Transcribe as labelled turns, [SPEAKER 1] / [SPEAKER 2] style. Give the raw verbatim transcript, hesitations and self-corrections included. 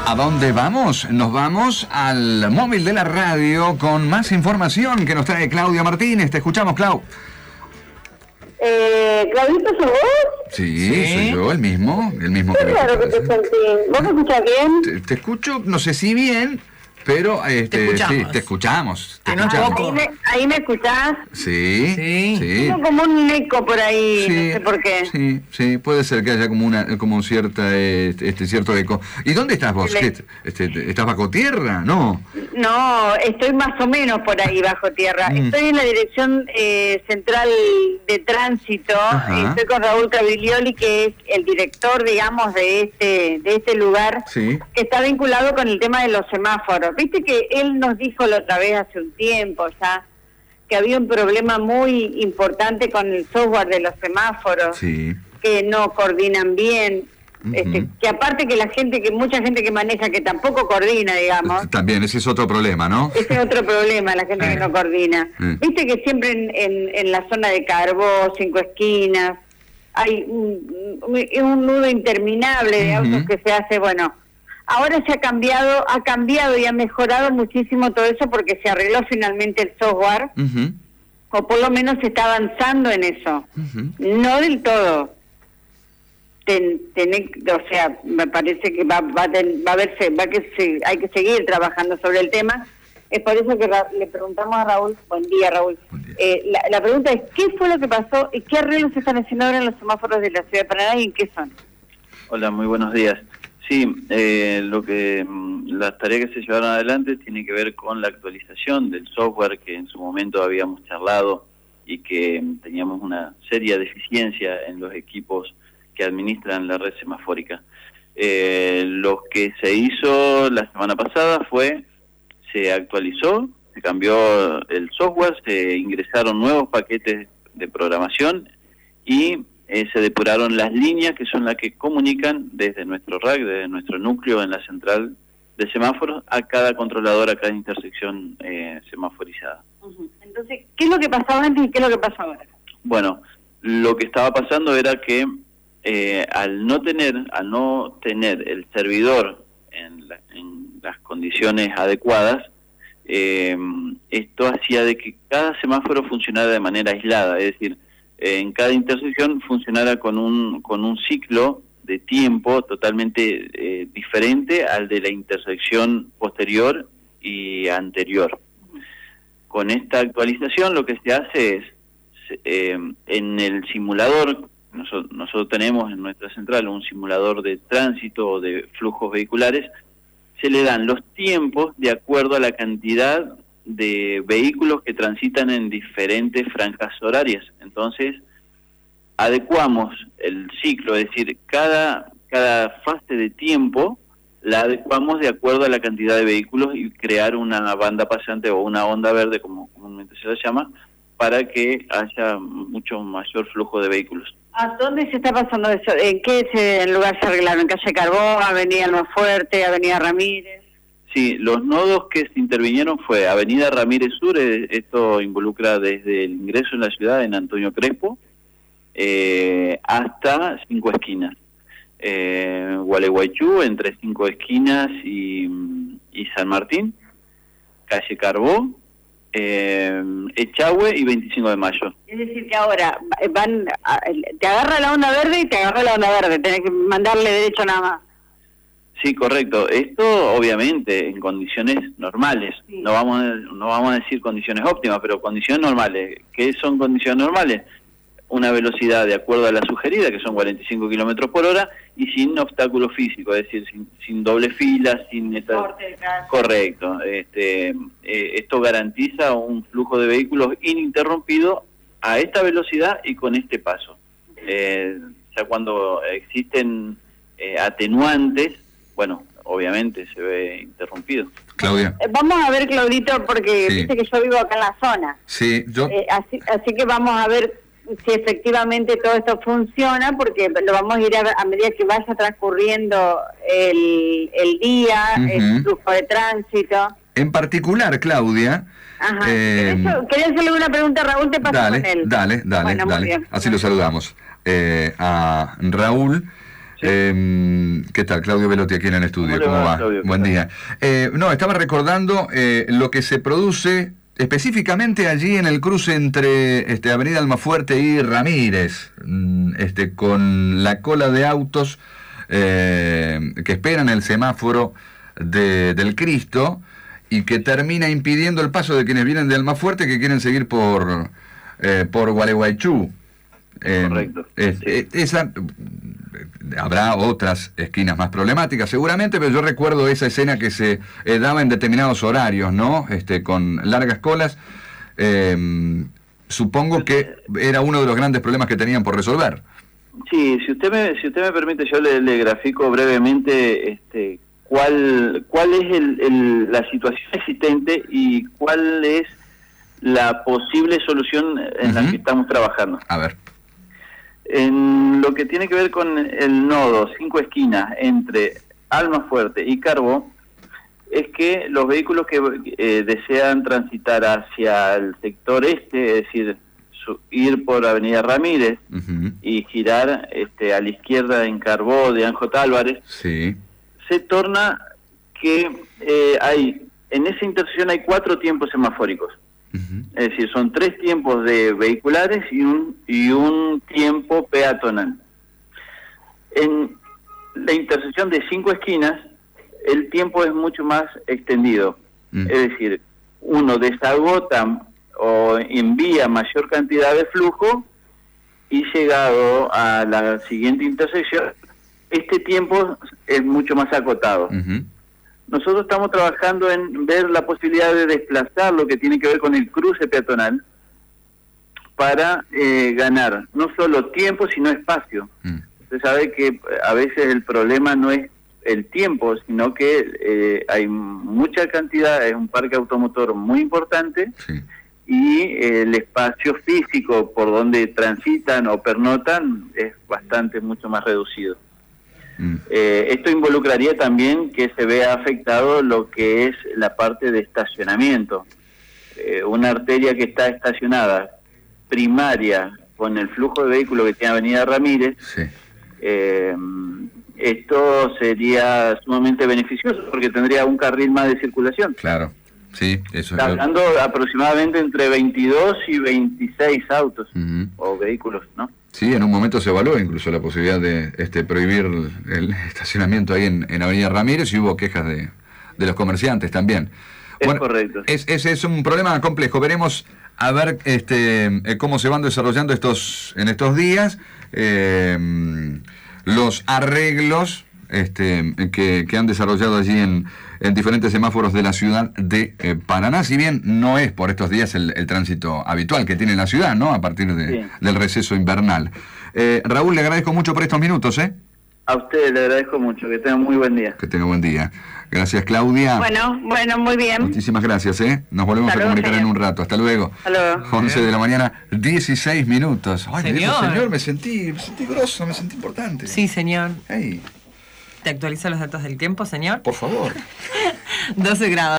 [SPEAKER 1] ¿A dónde vamos? Nos vamos al móvil de la radio con más información que nos trae Claudia Martínez. Te escuchamos, Clau.
[SPEAKER 2] Eh, ¿Claudito, sos vos?
[SPEAKER 1] Sí, sí, soy yo, el mismo, el mismo
[SPEAKER 2] Qué
[SPEAKER 1] que
[SPEAKER 2] raro que te sentí. ¿Vos me escuchás bien?
[SPEAKER 1] Te, te escucho, no sé si bien, pero este,
[SPEAKER 3] Te escuchamos.
[SPEAKER 1] sí, te escuchamos. Te
[SPEAKER 3] Que no es
[SPEAKER 1] escuchamos.
[SPEAKER 3] poco.
[SPEAKER 2] Ahí me, ahí me escuchás.
[SPEAKER 1] Sí,
[SPEAKER 3] Sí.
[SPEAKER 1] sí.
[SPEAKER 2] Tengo como un eco por ahí,
[SPEAKER 1] Sí,
[SPEAKER 2] no sé por qué.
[SPEAKER 1] Sí, sí, puede ser que haya como una, como un cierta, este, este cierto eco. ¿Y dónde estás vos?
[SPEAKER 2] Le-
[SPEAKER 1] ¿Qué, este, ¿Estás bajo tierra? No.
[SPEAKER 2] No, estoy más o menos por ahí bajo tierra.
[SPEAKER 1] Mm.
[SPEAKER 2] Estoy en la dirección eh, central de tránsito.
[SPEAKER 1] Ajá.
[SPEAKER 2] Estoy con Raúl Caviglioli, que es el director, digamos, de este de este lugar,
[SPEAKER 1] Sí.
[SPEAKER 2] que está vinculado con el tema de los semáforos. Viste que él nos dijo la otra vez hace un tiempo ya que había un problema muy importante con el software de los semáforos,
[SPEAKER 1] Sí.
[SPEAKER 2] que no coordinan bien.
[SPEAKER 1] Ujú.
[SPEAKER 2] Este, que aparte que la gente, que mucha gente que maneja, que tampoco coordina, digamos.
[SPEAKER 1] También, ese es otro problema, ¿no?
[SPEAKER 2] Ese es otro problema, la gente
[SPEAKER 1] Eh.
[SPEAKER 2] que no coordina.
[SPEAKER 1] Eh.
[SPEAKER 2] Viste que siempre en, en, en la zona de Carbó, Cinco Esquinas, hay un, un, un nudo interminable de
[SPEAKER 1] Ujú.
[SPEAKER 2] autos que se hace, bueno, ahora se ha cambiado, ha cambiado y ha mejorado muchísimo todo eso porque se arregló finalmente el software,
[SPEAKER 1] Ujú,
[SPEAKER 2] o por lo menos se está avanzando en eso.
[SPEAKER 1] ujú.
[SPEAKER 2] No del todo. Ten, tené- o sea, me parece que va, va, a ten- va a verse, va que se, hay que seguir trabajando sobre el tema. Es por eso que Ra- le preguntamos a Raúl, buen día Raúl,
[SPEAKER 1] Buen día.
[SPEAKER 2] Eh, la, la pregunta es, ¿qué fue lo que pasó y qué arreglos se están haciendo ahora en los semáforos de la ciudad de Paraná y en qué son?
[SPEAKER 4] Hola, muy buenos días. Sí, eh, lo que mm, las tareas que se llevaron adelante tiene que ver con la actualización del software que en su momento habíamos charlado y que mm, teníamos una seria deficiencia en los equipos que administran la red semafórica. Eh, lo que se hizo la semana pasada fue, se actualizó, se cambió el software, se ingresaron nuevos paquetes de programación y eh, se depuraron las líneas que son las que comunican desde nuestro rack, desde nuestro núcleo en la central de semáforos a cada controlador, a cada intersección eh, semaforizada.
[SPEAKER 2] Entonces, ¿qué es lo que pasaba antes y qué es lo que pasa ahora?
[SPEAKER 4] Bueno, lo que estaba pasando era que eh, al no tener, al no tener el servidor en, la- en las condiciones adecuadas, eh, esto hacía de que cada semáforo funcionara de manera aislada, es decir, eh, en cada intersección funcionara con un con un ciclo de tiempo totalmente eh, diferente al de la intersección posterior y anterior. Con esta actualización lo que se hace es, eh, en el simulador, nosotros, nosotros tenemos en nuestra central un simulador de tránsito o de flujos vehiculares, se le dan los tiempos de acuerdo a la cantidad de vehículos que transitan en diferentes franjas horarias. Entonces, adecuamos el ciclo, es decir, cada, cada fase de tiempo la adecuamos de acuerdo a la cantidad de vehículos y crear una banda pasante o una onda verde, como comúnmente se la llama, para que haya mucho mayor flujo de vehículos.
[SPEAKER 2] ¿A dónde se está pasando eso? ¿En qué se, lugar se arreglaron? ¿En calle Carbó, Avenida Almafuerte, Avenida Ramírez?
[SPEAKER 4] Sí, los nodos que se intervinieron fue Avenida Ramírez Sur, eh, esto involucra desde el ingreso en la ciudad en Antonio Crespo, eh, hasta Cinco Esquinas. Eh, Gualeguaychú, entre Cinco Esquinas y, y San Martín, calle Carbó, eh, Echagüe y veinticinco de mayo.
[SPEAKER 2] Es decir, que ahora van a- te agarra la onda verde y te agarra la onda verde, tenés que mandarle derecho nada más.
[SPEAKER 4] Sí, correcto. Esto obviamente en condiciones normales.
[SPEAKER 2] Sí.
[SPEAKER 4] No vamos a, no vamos a decir condiciones óptimas, pero condiciones normales. ¿Qué son condiciones normales? Una velocidad de acuerdo a la sugerida, que son cuarenta y cinco kilómetros por hora, y sin obstáculo físico, es decir, sin, sin doble fila, sin... Esta...
[SPEAKER 2] Corte de calle.
[SPEAKER 4] Correcto. Este, eh, esto garantiza un flujo de vehículos ininterrumpido a esta velocidad y con este paso. Eh, ya cuando existen eh, atenuantes, bueno, obviamente se ve interrumpido.
[SPEAKER 1] Claudia.
[SPEAKER 2] Eh, Vamos a ver, Claudito, porque
[SPEAKER 1] Sí.
[SPEAKER 2] viste que yo vivo acá en la zona.
[SPEAKER 1] Sí, yo...
[SPEAKER 2] Eh, así, así que vamos a ver si efectivamente todo esto funciona, porque lo vamos a ir a, a medida que vaya transcurriendo el, el día,
[SPEAKER 1] Ujú.
[SPEAKER 2] el flujo de tránsito.
[SPEAKER 1] En particular, Claudia...
[SPEAKER 2] Ajá.
[SPEAKER 1] eh,
[SPEAKER 2] ¿Querés, querés hacerle una pregunta a Raúl? Te paso
[SPEAKER 1] Dale,
[SPEAKER 2] con él.
[SPEAKER 1] dale, dale,
[SPEAKER 2] Bueno, muy
[SPEAKER 1] dale.
[SPEAKER 2] bien.
[SPEAKER 1] Así lo saludamos. Eh, a Raúl,
[SPEAKER 4] Sí.
[SPEAKER 1] Eh, ¿Qué tal? Claudio Velotti aquí en el estudio.
[SPEAKER 4] ¿Cómo,
[SPEAKER 1] ¿Cómo
[SPEAKER 4] va,
[SPEAKER 1] va?
[SPEAKER 4] Claudio?
[SPEAKER 1] Buen día. Eh, no, estaba recordando eh, lo que se produce específicamente allí en el cruce entre este, Avenida Almafuerte y Ramírez, este, con la cola de autos eh, que esperan el semáforo de, del Cristo y que termina impidiendo el paso de quienes vienen de Almafuerte que quieren seguir por, eh, por Gualeguaychú. Eh,
[SPEAKER 4] Correcto.
[SPEAKER 1] Es,
[SPEAKER 4] Sí.
[SPEAKER 1] Esa, habrá otras esquinas más problemáticas seguramente, pero yo recuerdo esa escena que se eh, daba en determinados horarios, ¿no? Este, con largas colas. Eh, supongo que era uno de los grandes problemas que tenían por resolver.
[SPEAKER 4] Sí, si usted me, si usted me permite, yo le, le grafico brevemente este, cuál, cuál es el, el, la situación existente y cuál es la posible solución en uh-huh. la que estamos trabajando.
[SPEAKER 1] A ver.
[SPEAKER 4] En lo que tiene que ver con el nodo, cinco esquinas, entre Almafuerte y Carbó, es que los vehículos que eh, desean transitar hacia el sector este, es decir, su, ir por Avenida Ramírez uh-huh. y girar este, a la izquierda en Carbó de Anjo Álvarez,
[SPEAKER 1] sí.
[SPEAKER 4] se torna que eh, hay en esa intersección hay cuatro tiempos semafóricos. Uh-huh. Es decir, son tres tiempos de vehiculares y un y un tiempo peatonal. En la intersección de cinco esquinas, el tiempo es mucho más extendido. Uh-huh. Es decir, uno desagota o envía mayor cantidad de flujo y llegado a la siguiente intersección, este tiempo es mucho más acotado. Uh-huh. Nosotros estamos trabajando en ver la posibilidad de desplazar lo que tiene que ver con el cruce peatonal para eh, ganar no solo tiempo, sino espacio. Mm. Usted sabe que a veces el problema no es el tiempo, sino que eh, hay mucha cantidad, es un parque automotor muy importante, sí. y eh, el espacio físico por donde transitan o pernotan es bastante, mucho más reducido. Mm. Eh, esto involucraría también que se vea afectado lo que es la parte de estacionamiento. Eh, una arteria que está estacionada primaria con el flujo de vehículos que tiene Avenida Ramírez, sí. eh, esto sería sumamente beneficioso porque tendría un carril más de circulación.
[SPEAKER 1] Claro, sí, eso
[SPEAKER 4] está
[SPEAKER 1] es.
[SPEAKER 4] Hablando lo... aproximadamente entre veintidós y veintiséis autos uh-huh. o vehículos, ¿no?
[SPEAKER 1] Sí, en un momento se evaluó incluso la posibilidad de este, prohibir el, el estacionamiento ahí en, en Avenida Ramírez y hubo quejas de, de los comerciantes también.
[SPEAKER 4] Es
[SPEAKER 1] bueno,
[SPEAKER 4] correcto.
[SPEAKER 1] Es, es, es un problema complejo. Veremos a ver este, cómo se van desarrollando estos en estos días eh, los arreglos este, que, que han desarrollado allí en, en diferentes semáforos de la ciudad de eh, Paraná, si bien no es por estos días el, el tránsito habitual que tiene la ciudad, ¿no? A partir de, sí. del receso invernal. Eh, Raúl, le agradezco mucho por estos minutos, ¿eh?
[SPEAKER 4] A usted le agradezco mucho, que tenga muy buen día.
[SPEAKER 1] Que tenga buen día. Gracias, Claudia.
[SPEAKER 2] Bueno, bueno, muy bien.
[SPEAKER 1] Muchísimas gracias, ¿eh? Nos volvemos
[SPEAKER 2] Hasta
[SPEAKER 1] a comunicar
[SPEAKER 2] luego,
[SPEAKER 1] en un rato. Hasta luego.
[SPEAKER 2] Hasta luego.
[SPEAKER 1] once de la mañana, dieciséis minutos. Ay,
[SPEAKER 3] señor.
[SPEAKER 1] Me dijo, señor, me sentí, me sentí grosso, me sentí importante.
[SPEAKER 3] Sí, señor.
[SPEAKER 1] Hey.
[SPEAKER 3] ¿Te actualiza los datos del tiempo, señor?
[SPEAKER 1] Por favor.
[SPEAKER 3] doce grados.